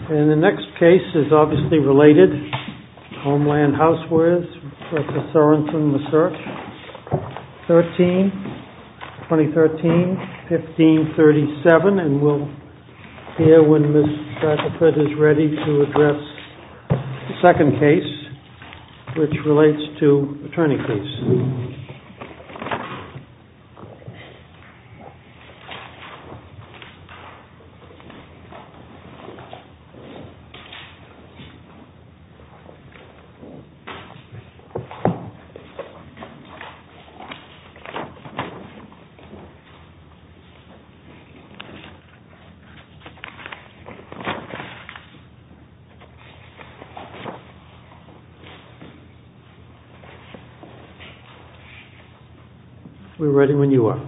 And the next case is obviously related. Homeland Housewares versus Sorensen Research. 2013-1537, and we'll hear when Ms. Shackelford is ready to address the second case, which relates to attorney fees. We're ready when you are.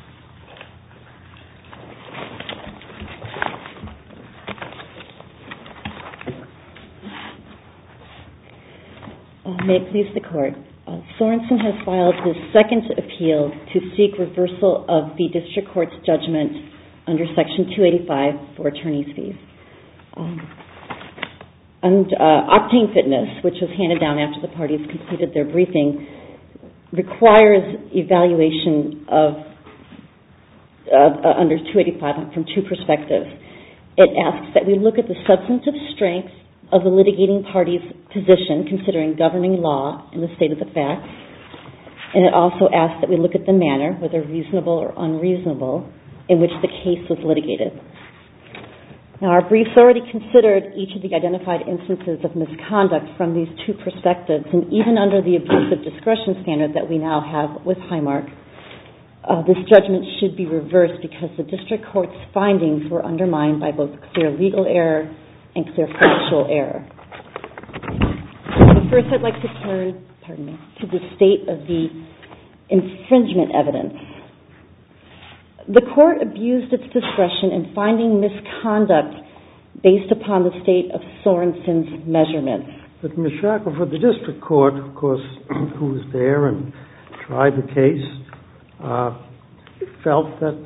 May it please the Court. Sorensen has filed his second appeal to seek reversal of the District Court's judgment under Section 285 for attorney's fees. Octane Fitness, which was handed down after the parties completed their briefing, requires evaluation of under 285 from two perspectives. It asks that we look at the substantive strength of the litigating party's position, considering governing law and the state of the facts, and it also asks that we look at the manner, whether reasonable or unreasonable, in which the case was litigated. Now, our briefs already considered each of the identified instances of misconduct from these two perspectives, and even under the abuse of discretion standard that we now have with Highmark, this judgment should be reversed because the District Court's findings were undermined by both clear legal error and clear factual error. But first, I'd like to turn, to the state of the infringement evidence. The Court abused its discretion in finding misconduct based upon the state of Sorensen's measurements. But Ms. Shackelford, the District Court, of course, who was there and tried the case, felt that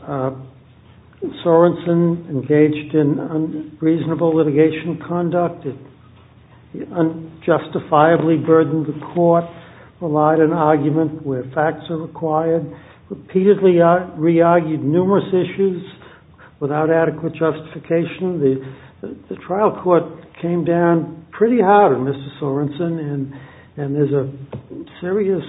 Sorensen engaged in unreasonable litigation conduct. It unjustifiably burdened the Court, relied on argument where facts are required, repeatedly re-argued numerous issues without adequate justification. The trial court came down pretty hard on Mr. Sorensen, and there's a serious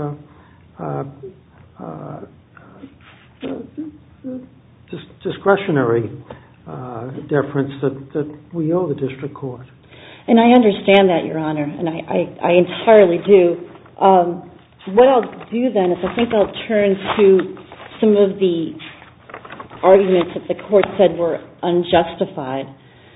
discretionary deference that we owe the District Court. And I understand that, Your Honor, and I entirely do. What I'll do then is I think I'll turn to some of the arguments that the Court said were unjustified.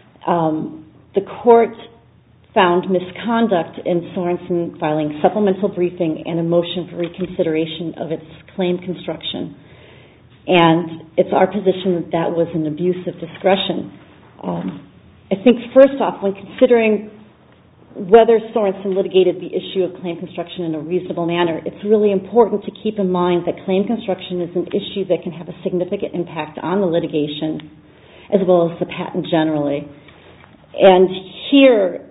The Court found misconduct in Sorensen filing supplemental briefing and a motion for reconsideration of its claim construction. And it's our position that that was an abuse of discretion. I think first off, when considering whether Sorensen litigated the issue of claim construction in a reasonable manner, it's really important to keep in mind that claim construction is an issue that can have a significant impact on the litigation as well as the patent generally. And here,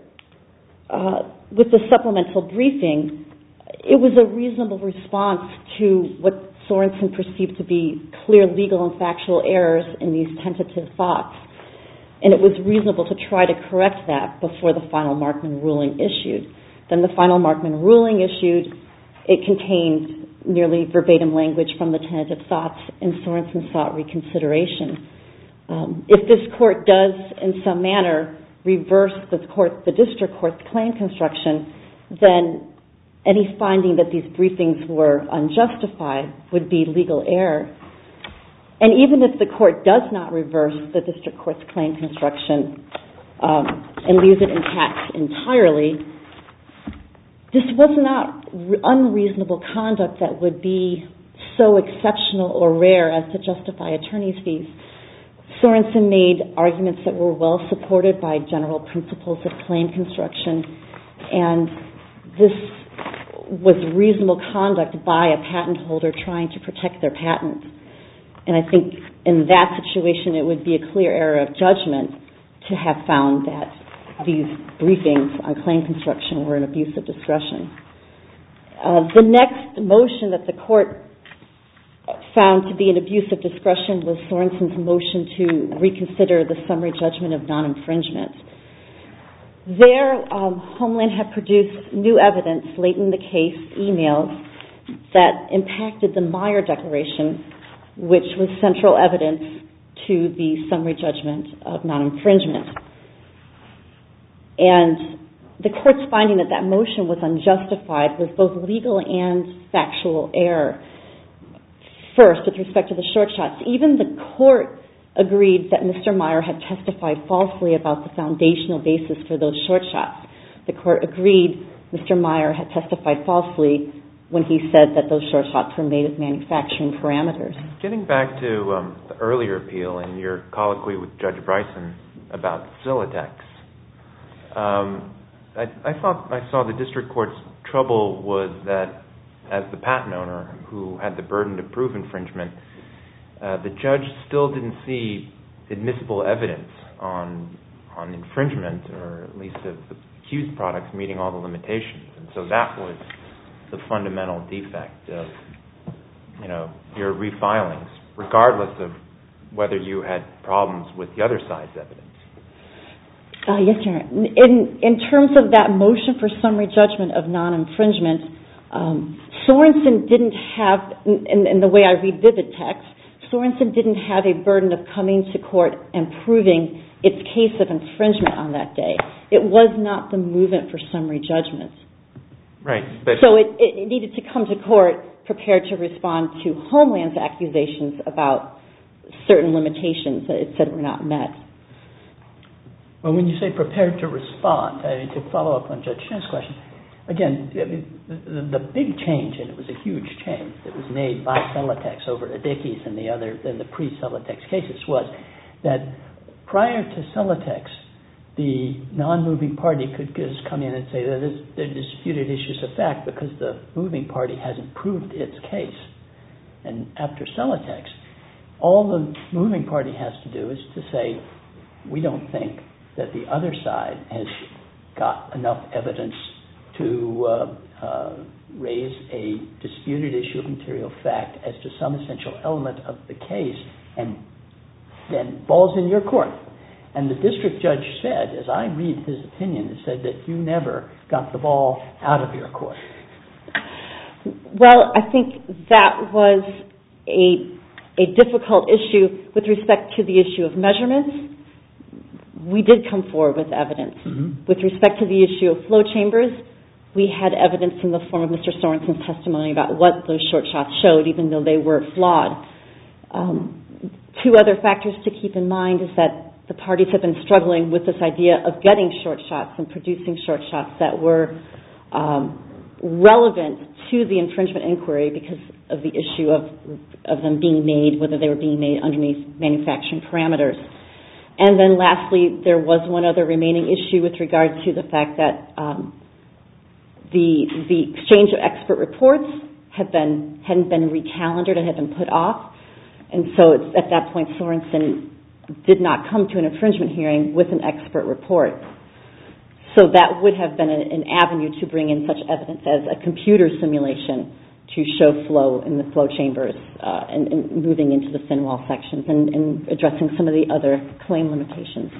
with the supplemental briefing, it was a reasonable response to what Sorensen perceived to be clear legal and factual errors in these tentative thoughts. And it was reasonable to try to correct that before the final Markman ruling issued. Then the final Markman ruling issued, it contained nearly verbatim language from the tentative thoughts, and Sorensen sought reconsideration. If this Court does, in some manner, reverse the District Court's claim construction, then any finding that these briefings were unjustified would be legal error. And even if the Court does not reverse the District Court's claim construction and leaves it intact entirely, this was not unreasonable conduct that would be so exceptional or rare as to justify attorney's fees. Sorensen made arguments that were well supported by general principles of claim construction, and this was reasonable conduct by a patent holder trying to protect their patent. And I think in that situation it would be a clear error of judgment to have found that these briefings on claim construction were an abuse of discretion. The next motion that the court found to be an abuse of discretion was Sorensen's motion to reconsider the summary judgment of non-infringement. There, Homeland had produced new evidence late in the case, emails, that impacted the Meyer Declaration, which was central evidence to the summary judgment of non-infringement. And the court's finding that that motion was unjustified was both legal and factual error. First, with respect to the short shots, even the court agreed that Mr. Meyer had testified falsely about the foundational basis for those short shots. The court agreed Mr. Meyer had testified falsely when he said that those short shots were made with manufacturing parameters. Getting back to the earlier appeal and your colloquy with Judge Bryson about Silatex, I thought I saw the district court's trouble was that as the patent owner who had the burden to prove infringement, the judge still didn't see admissible evidence on infringement, or at least of the accused products meeting all the limitations. And so that was the fundamental defect of your refilings, regardless of whether you had problems with the other side's evidence. Yes, Your Honor. In terms of that motion for summary judgment of non-infringement, Sorensen didn't have, in the way I read vivid text, Sorensen didn't have a burden of coming to court and proving its case of infringement on that day. It was not the movement for summary judgment. Right. So it needed to come to court prepared to respond to Homeland's accusations about certain limitations that it said were not met. Well, when you say prepared to respond, to follow up on Judge Shen's question, again, the big change, and it was a huge change that was made by Silatex over Adikis and the pre-Silatex cases, was that prior to Silatex, the non-moving party could just come in and say that there are disputed issues of fact because the moving party hasn't proved its case. And after Silatex, all the moving party has to do is to say, we don't think that the other side has got enough evidence to raise a disputed issue of material fact as to some essential element of the case, and then ball's in your court. And the district judge said, as I read his opinion, he said that you never got the ball out of your court. Well, I think that was a difficult issue with respect to the issue of measurements. We did come forward with evidence. Mm-hmm. With respect to the issue of flow chambers, we had evidence in the form of Mr. Sorensen's testimony about what those short shots showed, even though they were flawed. Two other factors to keep in mind is that the parties have been struggling with this idea of getting short shots and producing short shots that were relevant to the infringement inquiry because of the issue of them being made, whether they were being made underneath manufacturing parameters. And then lastly, there was one other remaining issue with regard to the fact that the exchange of expert reports hadn't been recalendared and had been put off. And so at that point, Sorensen did not come to an infringement hearing with an expert report. So that would have been an avenue to bring in such evidence as a computer simulation to show flow in the flow chambers and moving into the thin wall sections and addressing some of the other claim limitations.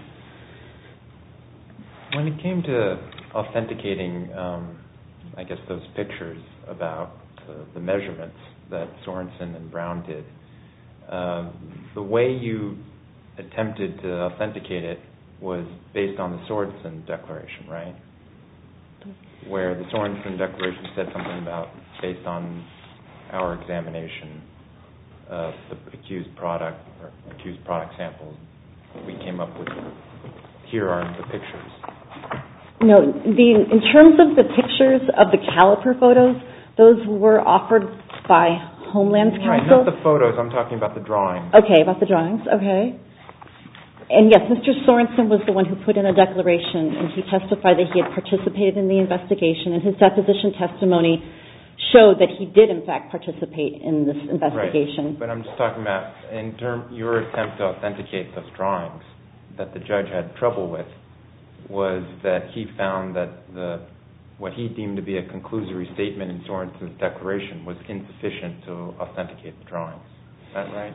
When it came to authenticating, I guess, those pictures about the measurements that Sorensen and Brown did, the way you attempted to authenticate it was based on the Sorensen Declaration, right? Where the Sorensen Declaration said something about, based on our examination of the accused product or accused product samples, we came up with, here are the pictures. No, in terms of the pictures of the caliper photos, those were offered by Homeland's counsel. Right, not the photos, I'm talking about the drawings. Okay, about the drawings, okay. And yes, Mr. Sorensen was the one who put in a declaration, and he testified that he had participated in the investigation, and his deposition testimony showed that he did, in fact, participate in this investigation. Right, but I'm just talking about, your attempt to authenticate those drawings, that the judge had trouble with was that he found that what he deemed to be a conclusory statement in Sorensen's declaration was insufficient to authenticate the drawings. Is that right?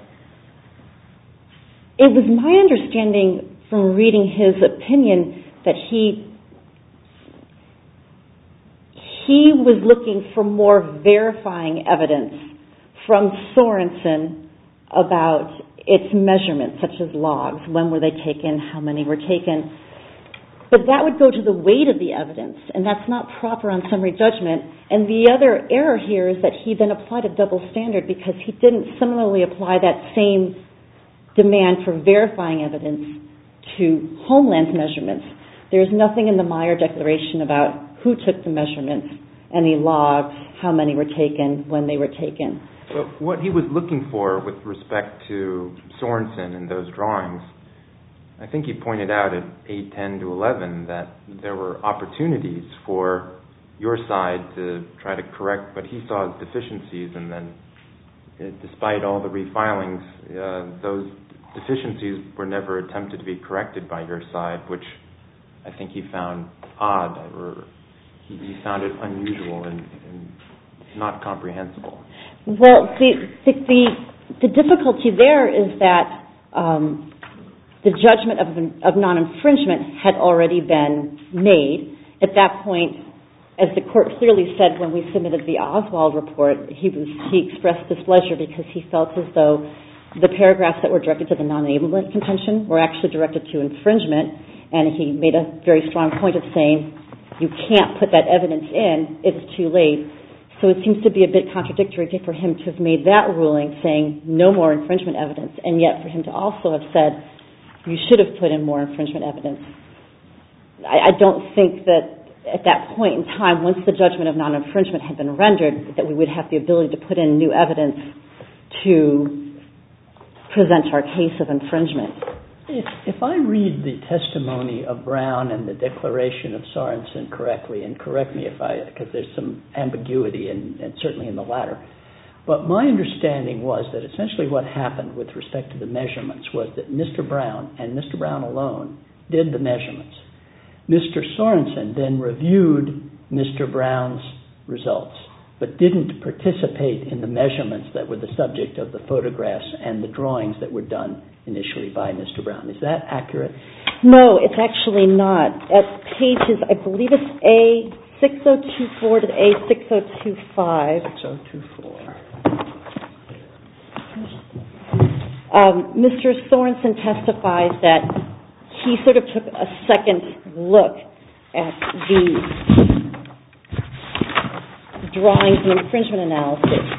It was my understanding from reading his opinion that he was looking for more verifying evidence from Sorensen about its measurements, such as logs, when were they taken, how many were taken. But that would go to the weight of the evidence, and that's not proper on summary judgment. And the other error here is that he then applied a double standard because he didn't similarly apply that same demand for verifying evidence to Homeland's measurements. There's nothing in the Meyer Declaration about who took the measurements, any logs, how many were taken, when they were taken. Well, what he was looking for with respect to Sorensen in those drawings, I think he pointed out at 8:10 to 11 that there were opportunities for your side to try to correct what he saw as deficiencies, and then despite all the refilings, those deficiencies were never attempted to be corrected by your side, which I think he found odd, or he found it unusual and not comprehensible. Well, the difficulty there is that the judgment of non-infringement had already been made. At that point, as the court clearly said when we submitted the Oswald report, he expressed displeasure because he felt as though the paragraphs that were directed to the non-enablement contention were actually directed to infringement, and he made a very strong point of saying, you can't put that evidence in, it's too late. So it seems to be a bit contradictory for him to have made that ruling saying no more infringement evidence, and yet for him to also have said you should have put in more infringement evidence. I don't think that at that point in time, once the judgment of non-infringement had been rendered, that we would have the ability to put in new evidence to present our case of infringement. If I read the testimony of Brown and the declaration of Sorensen correctly, and correct me because there's some ambiguity and certainly in the latter, but my understanding was that essentially what happened with respect to the measurements was that Mr. Brown and Mr. Brown alone did the measurements. Mr. Sorensen then reviewed Mr. Brown's results, but didn't participate in the measurements that were the subject of the photographs and the drawings that were done initially by Mr. Brown. Is that accurate? No, it's actually not. At pages, I believe it's A6024 to A6025. 6024. Mr. Sorensen testifies that he sort of took a second look at the drawings and infringement analysis.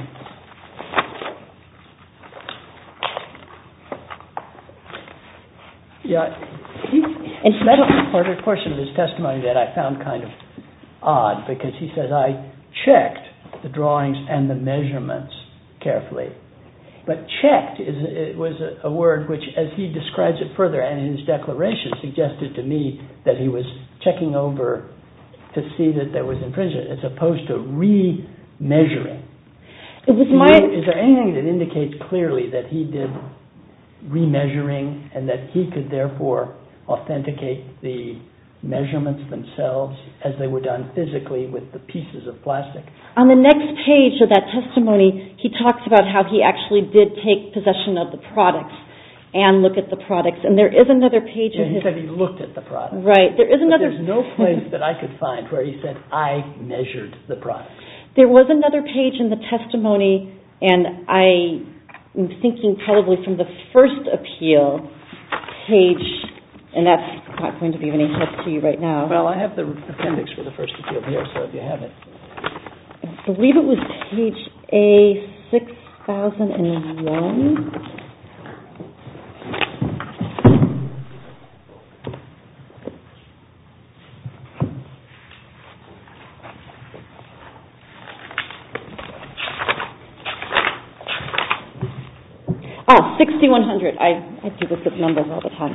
Yeah, that's a portion of his testimony that I found kind of odd, because he says, I checked the drawings and the measurements carefully. But checked was a word which, as he describes it further and in his declaration, suggested to me that he was checking over to see that there was infringement as opposed to re-measuring. Is there anything that indicates clearly that he did re-measuring and that he could therefore authenticate the measurements themselves as they were done physically with the pieces of plastic? On the next page of that testimony, he talks about how he actually did take possession of the products and look at the products. And there is another page of his... He said he looked at the products. Right. There's no place that I could find where he said, I measured the products. There was another page in the testimony, and I'm thinking probably from the first appeal page, and that's not going to be of any help to you right now. Well, I have the appendix for the first appeal here, so if you have it. I believe it was page A6001. Ah, 6100. I do this with numbers all the time.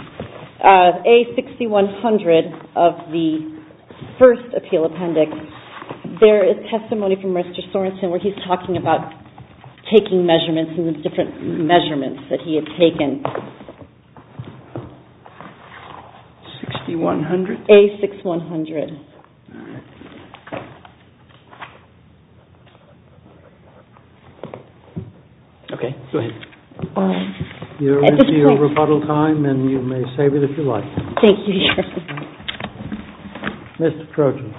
A6100 of the first appeal appendix, there is testimony from Mr. Sorensen where he's talking about taking measurements and the different measurements that he had taken. A6100? A6100. Okay, go ahead. You're At this into your point- rebuttal time, and you may save it if you like. Thank you, Your Honor. Mr. Trojan.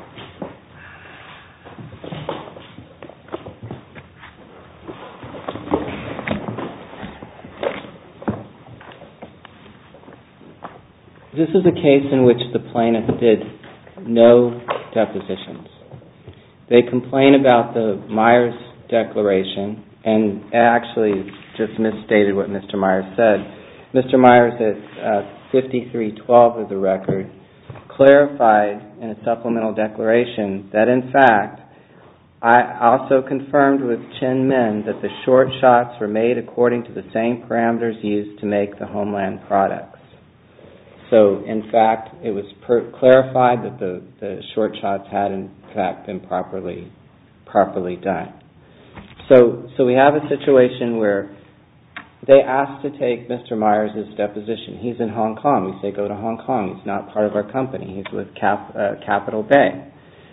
This is a case in which the plaintiff did no depositions. They complain about the Myers Declaration and actually just misstated what Mr. Myers said. Mr. Myers at 5312 of the record clarified in a supplemental declaration that in fact I also confirmed with Chen Min that the short shots were made according to the same parameters used to make the Homeland products. So, in fact, it was clarified that the short shots had, in fact, been properly done. So we have a situation where they asked to take Mr. Myers' deposition. He's in Hong Kong. We say go to Hong Kong. He's not part of our company. He's with Capital Bay.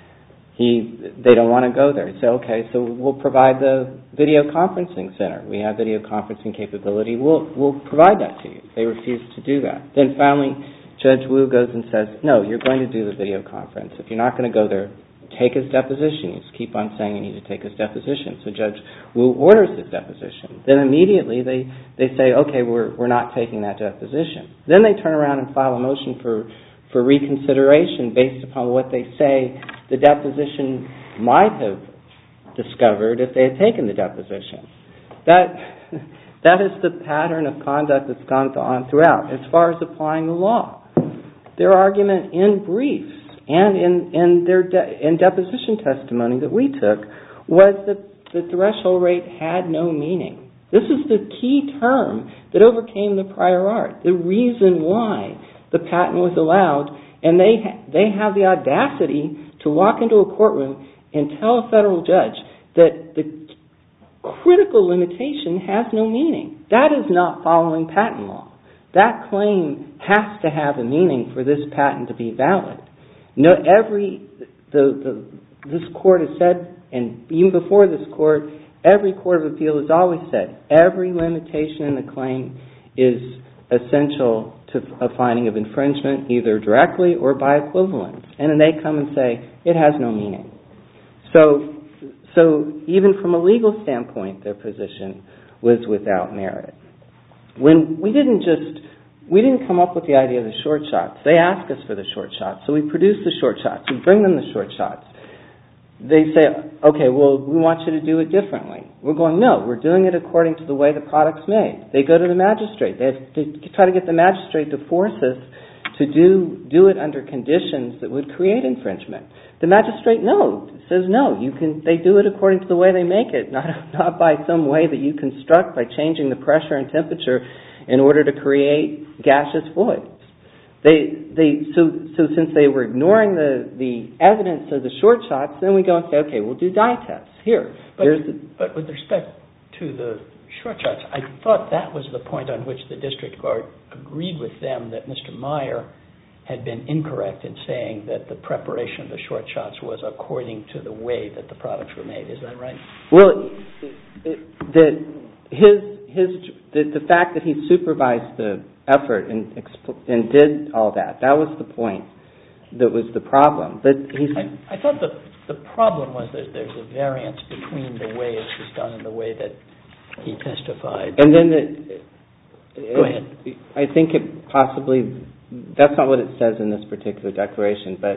They don't want to go there. They say, okay, so we'll provide the video conferencing center. We have video conferencing capability. We'll provide that to you. They refuse to do that. Then finally, Judge Wu goes and says, no, you're going to do the video conference. If you're not going to go there, take his deposition. You just keep on saying you need to take his deposition. So Judge Wu orders his deposition. Then immediately they say, okay, we're not taking that deposition. Then they turn around and file a motion for reconsideration based upon what they say the deposition might have discovered if they had taken the deposition. That is the pattern of conduct that's gone on throughout as far as applying the law. Their argument in briefs and in deposition testimony that we took was that the threshold rate had no meaning. This is the key term that overcame the prior art, the reason why the patent was allowed, and they have the audacity to walk into a courtroom and tell a federal judge that the critical limitation has no meaning. That is not following patent law. That claim has to have a meaning for this patent to be valid. No, this court has said, and even before this court, every court of appeal has always said, every limitation in the claim is essential to a finding of infringement, either directly or by equivalence. And then they come and say, it has no meaning. So even from a legal standpoint, their position was without merit. When we didn't come up with the idea of the short shots. They asked us for the short shots. So we produce the short shots. We bring them the short shots. They say, okay, well, we want you to do it differently. We're going, no, we're doing it according to the way the product's made. They go to the magistrate. They try to get the magistrate to force us to do it under conditions that would create infringement. The magistrate says no. They do it according to the way they make it, not by some way that you construct by changing the pressure and temperature in order to create gaseous voids. So since they were ignoring the evidence of the short shots, then we go and say, okay, we'll do dye tests. But with respect to the short shots, I thought that was the point on which the district court agreed with them that Mr. Meyer had been incorrect in saying that the preparation of the short shots was according to the way that the products were made. Is that right? Well, the fact that he supervised the effort and did all that was the point that was the problem. But I thought the problem was that there's a variance between the way it was done and the way that he testified. And then go ahead. I think it possibly, that's not what it says in this particular declaration, but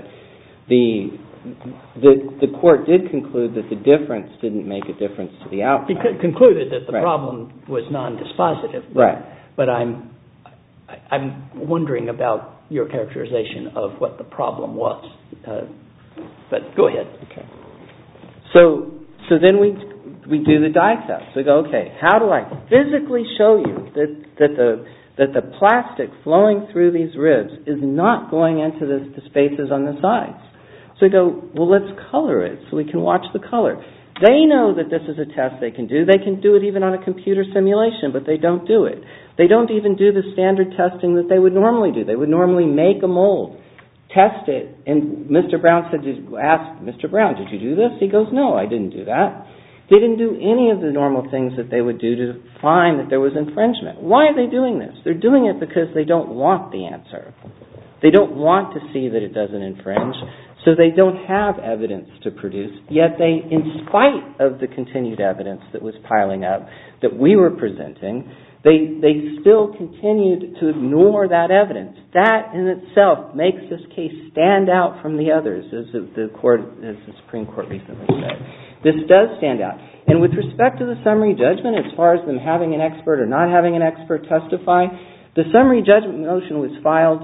the court did conclude that the difference didn't make a difference to the outcome. He concluded that the problem was non-dispositive. Right. But I'm wondering about your characterization of what the problem was. But go ahead. Okay. So then we do the dye test. We go, okay, how do I physically show you that the plastic flowing through these ribs is not going into the spaces on the sides? So we go, well, let's color it so we can watch the color. They know that this is a test they can do. They can do it even on a computer simulation, but they don't do it. They don't even do the standard testing that they would normally do. They would normally make a mold, test it, and Mr. Brown asked Mr. Brown, did you do this? He goes, no, I didn't do that. They didn't do any of the normal things that they would do to find that there was infringement. Why are they doing this? They're doing it because they don't want the answer. They don't want to see that it doesn't infringe, so they don't have evidence to produce, yet they, in spite of the continued evidence that was piling up, that we were presenting, they still continued to ignore that evidence. That in itself makes this case stand out from the others, as the Supreme Court recently said. This does stand out. And with respect to the summary judgment, as far as them having an expert or not having an expert testify, the summary judgment motion was filed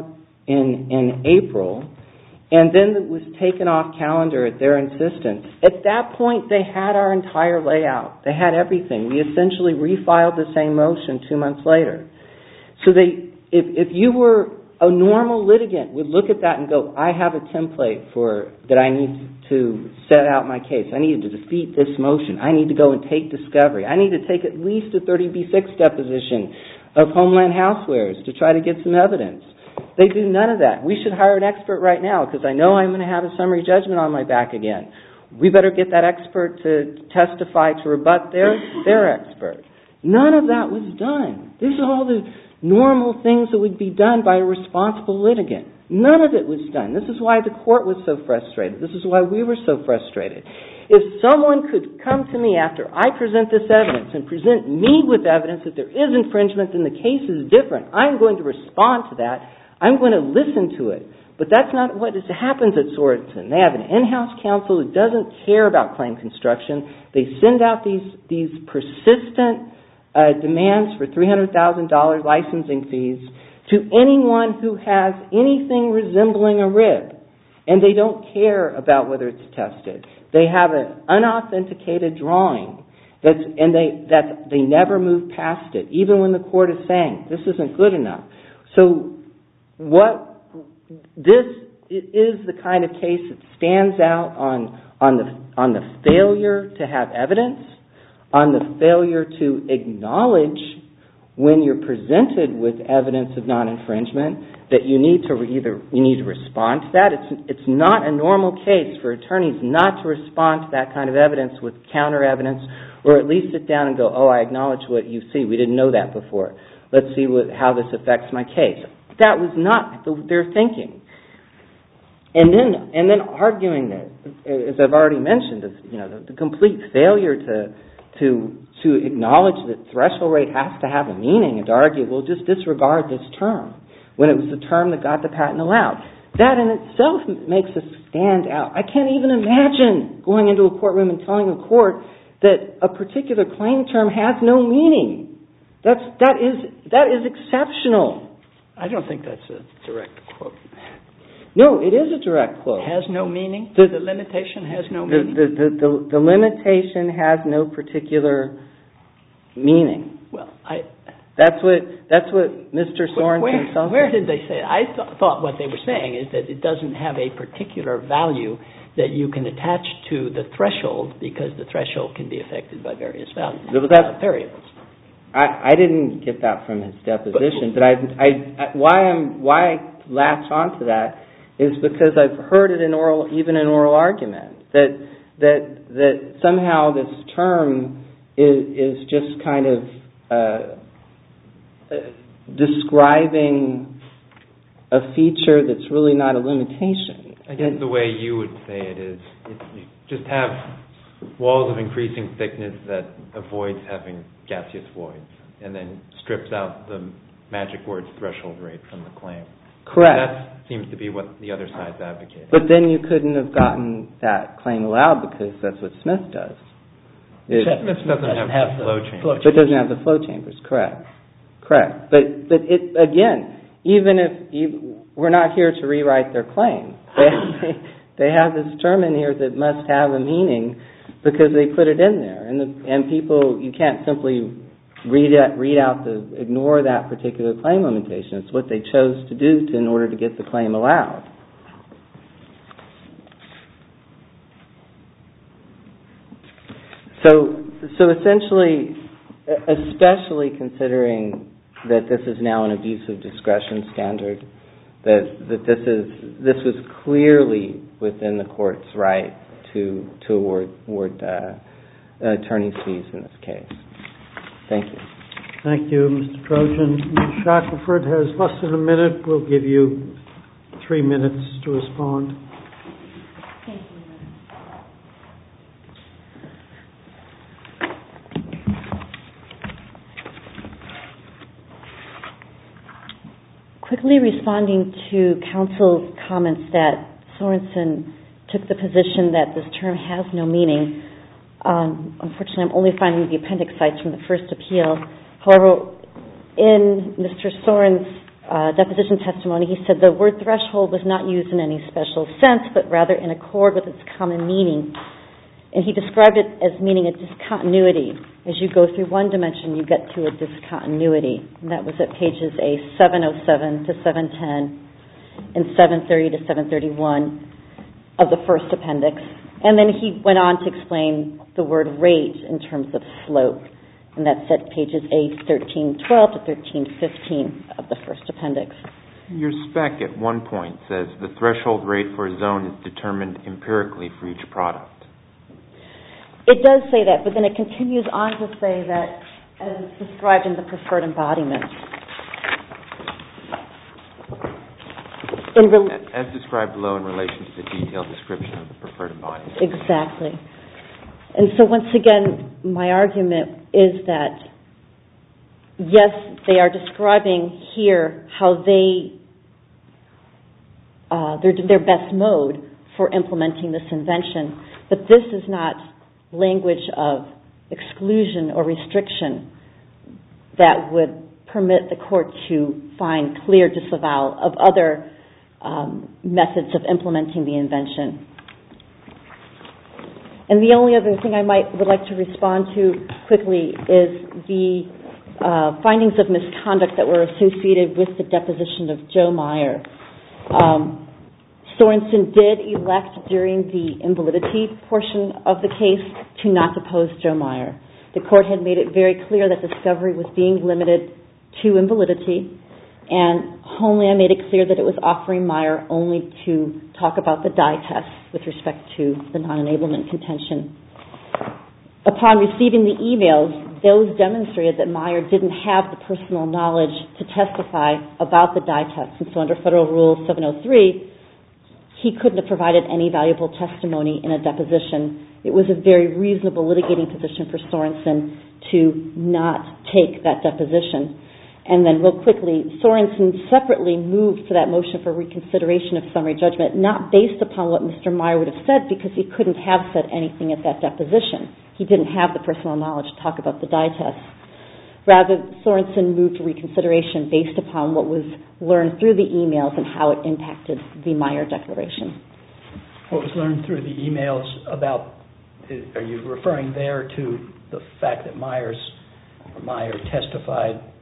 in April, and then it was taken off calendar at their insistence. At that point, they had our entire layout. They had everything. We essentially refiled the same motion 2 months later. So if you were a normal litigant, would look at that and go, I have a template that I need to set out my case. I need to defeat this motion. I need to go and take discovery. I need to take at least a 30B6 deposition of Homeland Housewares to try to get some evidence. They do none of that. We should hire an expert right now because I know I'm going to have a summary judgment on my back again. We better get that expert to testify to rebut their expert. None of that was done. These are all the normal things that would be done by a responsible litigant. None of it was done. This is why the court was so frustrated. This is why we were so frustrated. If someone could come to me after I present this evidence and present me with evidence that there is infringement and the case is different, I'm going to respond to that. I'm going to listen to it. But that's not what happens at Sorensen. They have an in-house counsel who doesn't care about claim construction. They send out these persistent demands for $300,000 licensing fees to anyone who has anything resembling a rib. And they don't care about whether it's tested. They have an unauthenticated drawing and they never move past it, even when the court is saying this isn't good enough. So this is the kind of case that stands out on the failure to have evidence, on the failure to acknowledge when you're presented with evidence of non-infringement that you need to respond to that. It's not a normal case for attorneys not to respond to that kind of evidence with counter evidence, or at least sit down and go, oh, I acknowledge what you see. We didn't know that before. Let's see how this affects my case. That was not their thinking. And then arguing that, as I've already mentioned, the complete failure to acknowledge that threshold rate has to have a meaning and to argue, well, just disregard this term when it was the term that got the patent allowed. That in itself makes us stand out. I can't even imagine going into a courtroom and telling a court that a particular claim term has no meaning. That is exceptional. I don't think that's a direct quote. No, it is a direct quote. Has no meaning? The limitation has no meaning? The limitation has no particular meaning. Well, That's what Mr. Sorensen tells us. Where did they say it? I thought what they were saying is that it doesn't have a particular value that you can attach to the threshold because the threshold can be affected by various variables. I didn't get that from his deposition, but why I latch on to that is because I've heard it even in oral argument that somehow this term is just kind of describing a feature that's really not a limitation. I guess the way you would say it is you just have walls of increasing thickness that avoids having gaseous voids and then strips out the magic word threshold rate from the claim. Correct. That seems to be what the other side's advocating. But then you couldn't have gotten that claim allowed because that's what Smith does. Smith doesn't have the flow chambers. It doesn't have the flow chambers, correct. But it, again, even if we're not here to rewrite their claim, they have this term in here that must have a meaning because they put it in there. And people, you can't simply ignore that particular claim limitation. It's what they chose to do in order to get the claim allowed. So essentially, especially considering that this is now an abuse of discretion standard, that this was clearly within the court's right to award attorney's fees in this case. Thank you. Thank you, Mr. Trojan. Ms. Shackelford has less than a minute. We'll give you 3 minutes to respond. Thank you. Quickly responding to counsel's comments that Sorensen took the position that this term has no meaning. Unfortunately, I'm only finding the appendix sites from the first appeal. However, in Mr. Soren's deposition testimony, he said the word threshold was not used in any special sense, but rather in accord with its common meaning. And he described it as meaning a discontinuity. As you go through one dimension, you get to a discontinuity. And that was at pages A707 to 710 and 730 to 731 of the first appendix. And then he went on to explain the word rate in terms of slope. And that's at pages A1312 to 1315 of the first appendix. Your spec at one point says the threshold rate for a zone is determined empirically for each product. It does say that, but then it continues on to say that as it's described in the preferred embodiment. As described below in relation to the detailed description of the preferred embodiment. Exactly. And so once again, my argument is that, yes, they are describing here how their best mode for implementing this invention, but this is not language of exclusion or restriction that would permit the court to find clear disavowal of other methods of implementing the invention. And the only other thing I would like to respond to quickly is the findings of misconduct that were associated with the deposition of Joe Meyer. Sorensen did elect during the invalidity portion of the case to not depose Joe Meyer. The court had made it very clear that discovery was being limited to invalidity, and Homeland made it clear that it was offering Meyer only to talk about the dye test with respect to the non-enablement contention. Upon receiving the emails, those demonstrated that Meyer didn't have the personal knowledge to testify about the dye test, and so under Federal Rule 703, he couldn't have provided any valuable testimony in a deposition. It was a very reasonable litigating position for Sorensen to not take that deposition. And then real quickly, Sorensen separately moved for that motion for reconsideration of summary judgment, not based upon what Mr. Meyer would have said, because he couldn't have said anything at that deposition. He didn't have the personal knowledge to talk about the dye test. Rather, Sorensen moved for reconsideration based upon what was learned through the emails and how it impacted the Meyer declaration. What was learned through the emails about, are you referring there to the fact that Meyer testified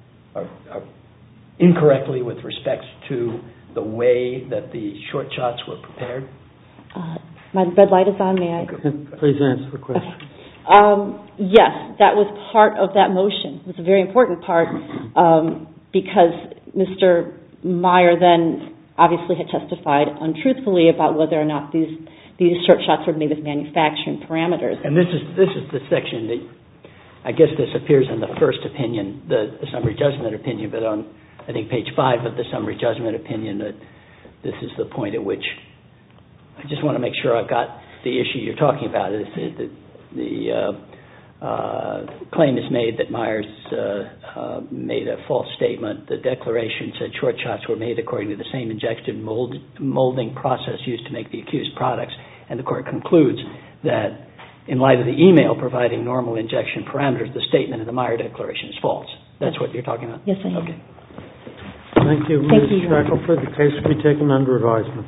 incorrectly with respect to the way that the short shots were prepared? My red light is on, may I? Please answer the question. Okay. Yes, that was part of that motion. It was a very important part because Mr. Meyer then obviously had testified untruthfully about whether or not these short shots were made with manufacturing parameters. And this is the section that, I guess this appears in the first opinion, the summary judgment opinion, but on, I think, page 5 of the summary judgment opinion, that this is the point at which I just want to make sure I've got the issue you're talking about. The claim is made that Myers made a false statement. The declaration said short shots were made according to the same injection molding process used to make the accused products, and the court concludes that in light of the email providing normal injection parameters, the statement in the Meyer declaration is false. That's what you're talking about? Yes, I am. Okay. Thank you, Ms. Shackelford. The case will be taken under advisement.